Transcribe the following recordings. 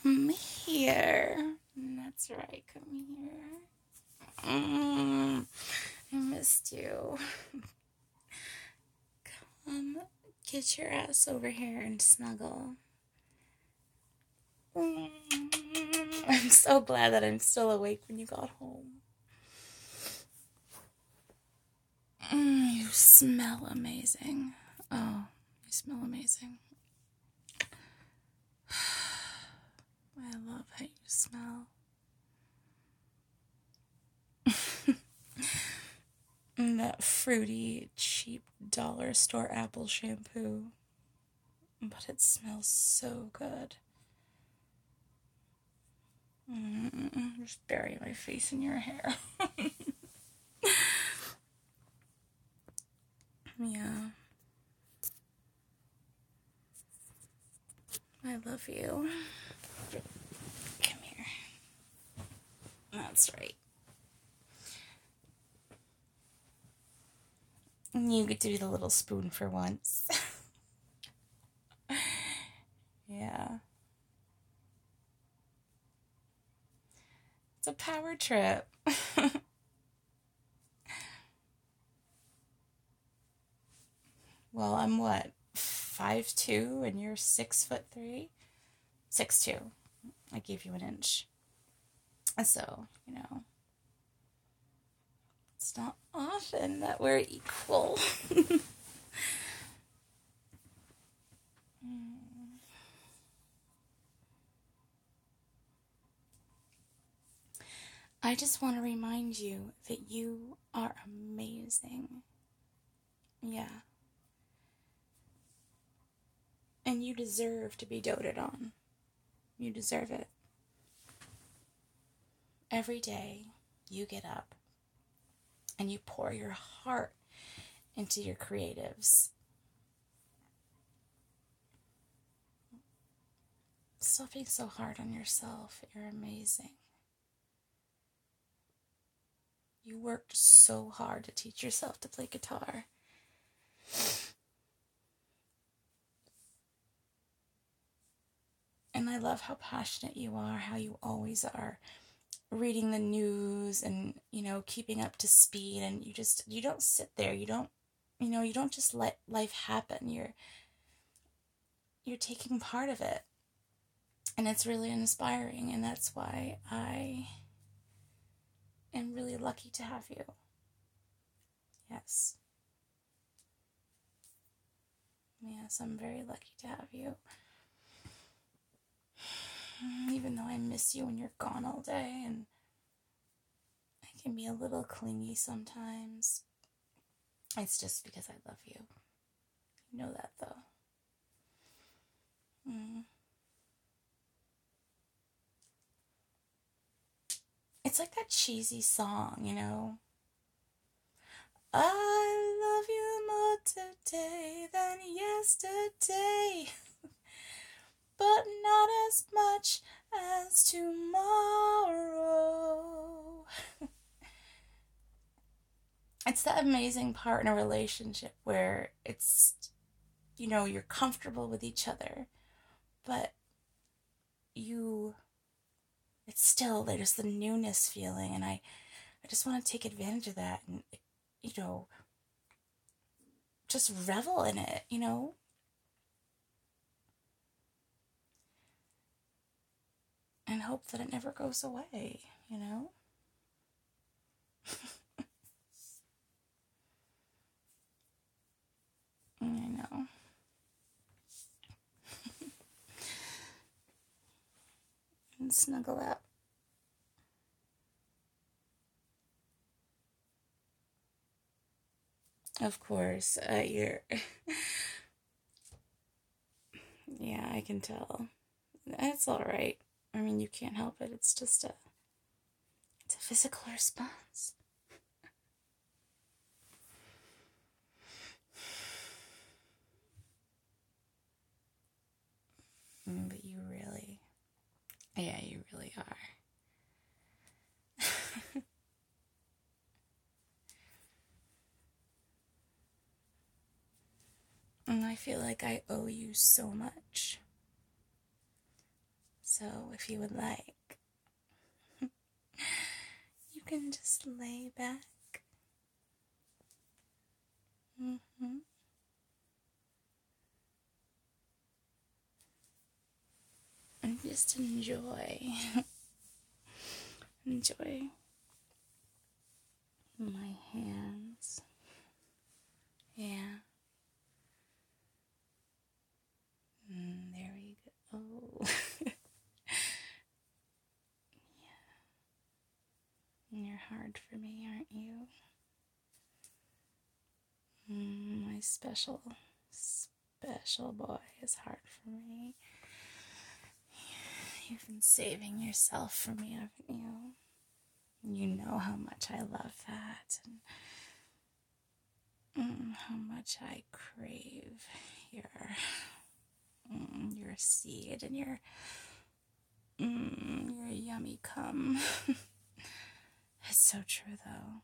Come here. That's right, come here. I missed you. Get your ass over here and snuggle. I'm so glad that I'm still awake when you got home. You smell amazing. Oh, you smell amazing. I love how you smell. That fruity, cheap dollar store apple shampoo. But it smells so good. Just bury my face in your hair. Yeah. I love you. Come here. That's right. You get to be the little spoon for once. Yeah. It's a power trip. Well, I'm what? 5'2" and you're 6'3"? 6'2". I gave you an inch. So, it's not often that we're equal. I just want to remind you that you are amazing. Yeah. And you deserve to be doted on. You deserve it. Every day you get up and you pour your heart into your creatives. Stop being so hard on yourself. You're amazing. You worked so hard to teach yourself to play guitar. And I love how passionate you are, how you always are reading the news and, keeping up to speed, and you don't sit there. You don't just let life happen. You're taking part of it. And it's really inspiring, and that's why I am really lucky to have you. Yes. Yes, I'm very lucky to have you. Even though I miss you when you're gone all day, and I can be a little clingy sometimes. It's just because I love you. You know that, though. It's like that cheesy song. I love you more today than yesterday, but not as much as tomorrow. It's that amazing part in a relationship where you're comfortable with each other, but it's still, there's the newness feeling, and I just want to take advantage of that and, just revel in it. And hope that it never goes away. I know. And snuggle up. Of course, you're. Yeah, I can tell. It's all right. I mean, you can't help it. It's a physical response. But you really are. And I feel like I owe you so much. So if you would like, you can just lay back. And just enjoy. Enjoy my hands. Yeah. There we go. Yeah. You're hard for me, aren't you? My special boy is hard for me. You've been saving yourself for me, haven't you? You know how much I love that, and how much I crave your seed and your yummy cum. It's so true, though.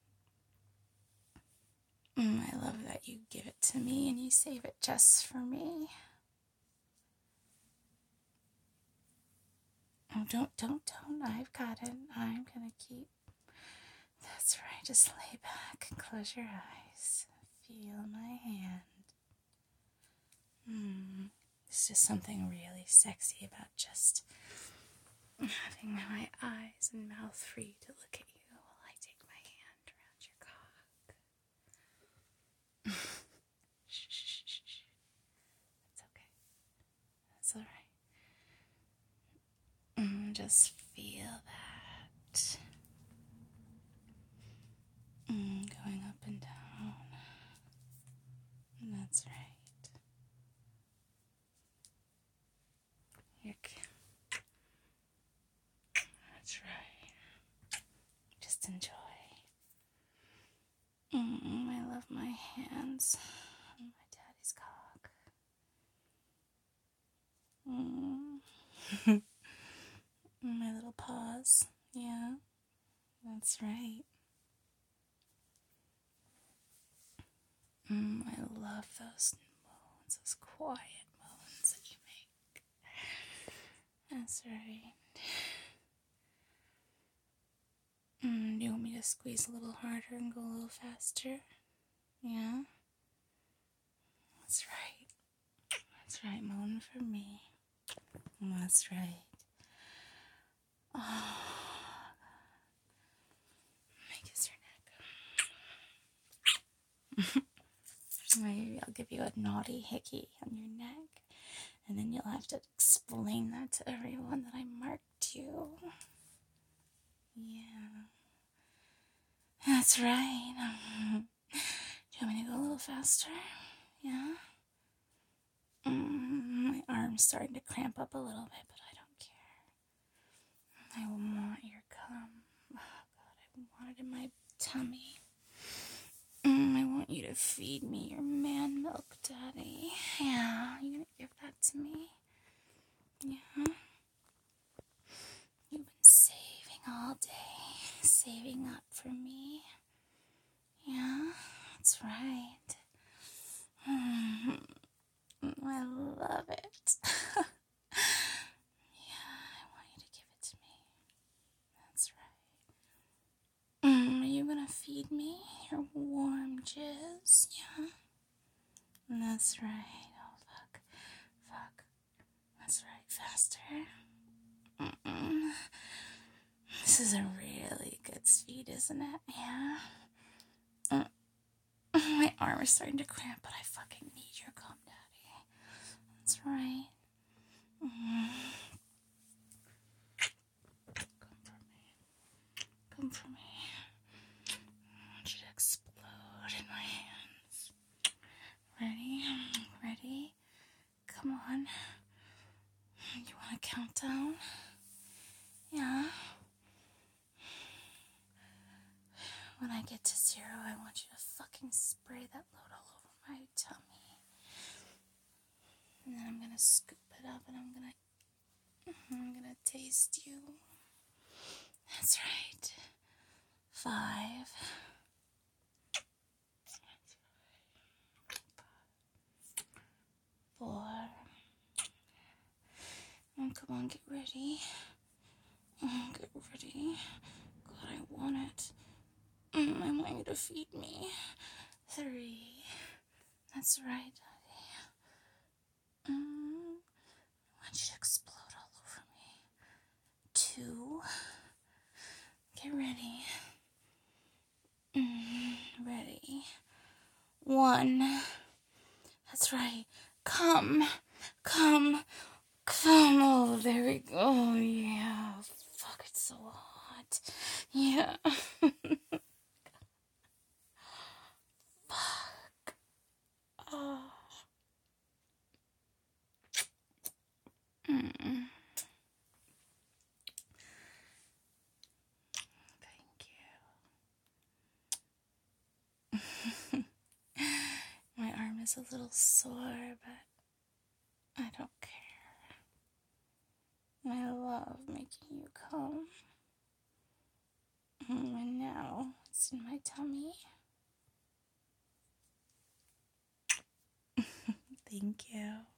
I love that you give it to me and you save it just for me. Oh, don't. I've got it. I'm gonna keep. That's right. Just lay back and close your eyes. Feel my hand. There's just something really sexy about just having my eyes and mouth free to look at you while I take my hand around your cock. Shh. It's okay. That's alright. Just feel that. Going up and down. That's right. That's right. Just enjoy. I love my hands on my daddy's cock. My little paws. Yeah, that's right. I love those moans, those quiet moans that you make. That's right. Do you want me to squeeze a little harder and go a little faster? Yeah? That's right. That's right, moan for me. That's right. Oh, let me kiss your neck. Maybe I'll give you a naughty hickey on your neck, and then you'll have to explain that to everyone that I marked you. Yeah. That's right. Do you want me to go a little faster? Yeah? My arm's starting to cramp up a little bit, but I don't care. I want your cum. Oh, God, I want it in my tummy. I want you to feed me your man milk, Daddy. Yeah, you gonna give that to me? Yeah? You've been saving all day, saving up for me. Yeah, that's right. I love it. Yeah, I want you to give it to me. That's right. Are you gonna feed me your warm jizz? Yeah? That's right. Oh, fuck. That's right. Faster. This is a really good speed, isn't it? Yeah? My arm is starting to cramp, but I fucking need your cum, Daddy. That's right. Come for me. I want you to explode in my hands. Ready? Come on. You want a countdown? Yeah? When I get to 0, I want you to fucking spray that load all over my tummy. And then I'm gonna scoop it up and I'm gonna taste you. That's right. 5. 4. Come on, get ready. Get ready. God, I want it. I want you to feed me. 3. That's right, Daddy. I want you to explode all over me. 2. Get ready. Ready. 1. That's right. Come. Oh, there we go. Oh, yeah. Fuck, it's so hot. Yeah. Fuck. Oh. Thank you. My arm is a little sore, but I don't care. I love making you come. And now it's in my tummy. Thank you.